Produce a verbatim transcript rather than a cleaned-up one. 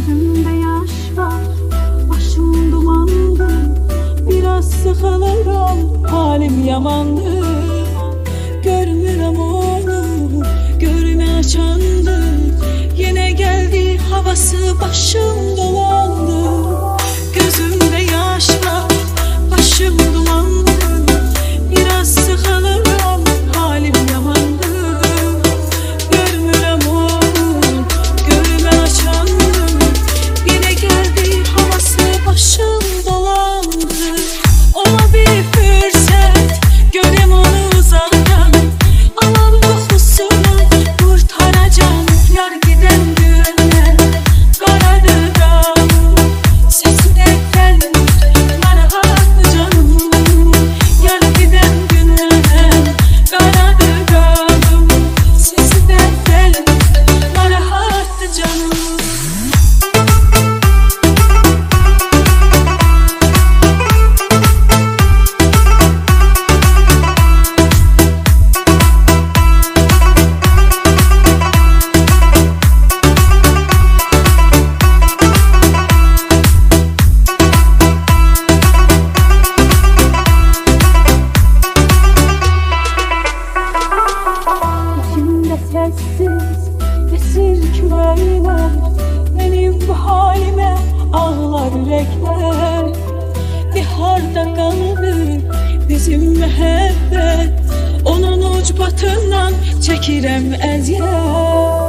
Gözümde yaş var, başım dumandır. Biraz sıkılırım, halim yamandır. Görmürəm onu, görme açandır. Yine geldi havası, başım dolandı. Gözümde yaş var, başım dumandır. Biraz sıkılırım, halim yamandır. Görmürəm onu, görme açandır. Yine geldi havası, başım dolandı. Ona bir fürsət, görem onu uzaktan. Alan kokusunu kurtaracağım. Yar giden günden karadır dağım. Sesi de gelmiş narahat canım. Yar giden günden karadır dağım. Sesi de gelmiş narahat canım. İçimde sessiz esir külaylar. Benim bu halime ağlar yürekler. Biharda kalır bizim müebbet. Onun ucbatından çekirəm əziyyət.